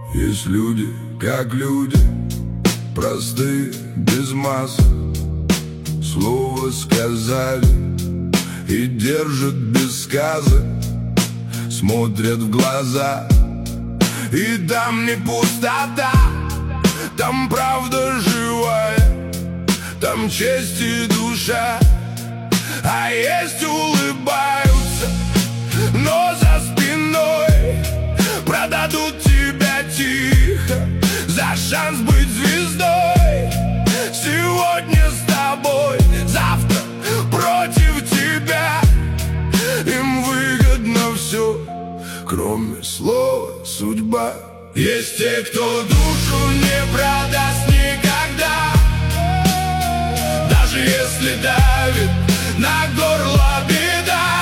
Есть люди, как люди, простые, без масок. Слово сказали и держат без сказок. Смотрят в глаза, и там не пустота, там правда живая, там честь и душа. А есть улыбаются, но за спиной продадут тебя тихо за шанс быть звездой. Сегодня с тобой, завтра против тебя. Им выгодно все, кроме слова судьба. Есть те, кто душу не продаст никогда, даже если давит на горло беда.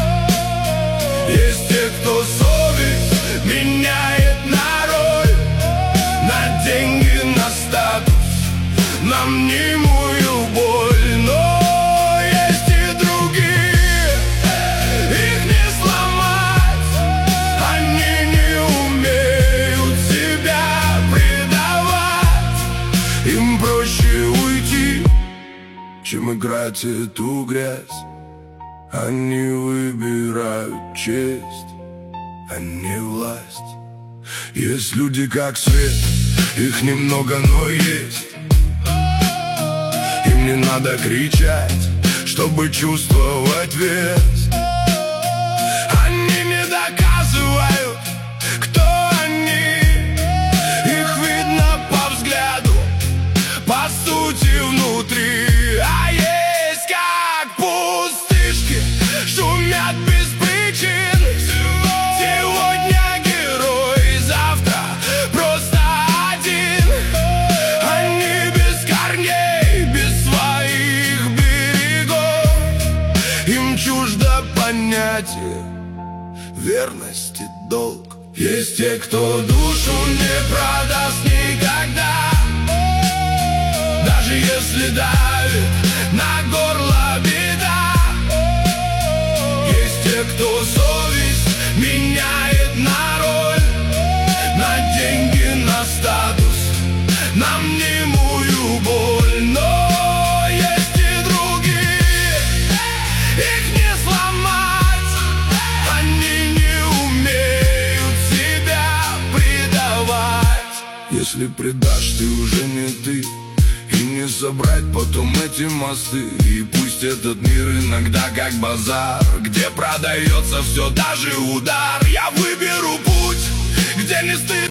Есть те, кто совесть меняет на роль, на деньги, на статус, на мнимую боль. Но есть и другие, их не сломать, они не умеют себя предавать. Им проще уйти, чем играть эту грязь. Они выбирают честь, а не власть. Есть люди как свет, их немного, но есть. Им не надо кричать, чтобы чувствовать вес. Они не доказывают, кто они. Их видно по взгляду, по сути внутри. А есть как пустышки, шумят без причин. Сегодня герой, завтра просто один. Они без корней, без своих берегов. Им чуждо понятие верности, долг. Есть те, кто душу не продаст никогда, даже если давит на горло беда. Есть те, кто совесть меняет на роль, на деньги, на статус, на мнимую боль. Но есть и другие, их не сломать, они не умеют себя предавать. Если предашь, ты уже не ты, и не собрать потом эти мосты. И пусть этот мир иногда как базар, где продается все, даже удар. Я выберу путь, где не стыдно.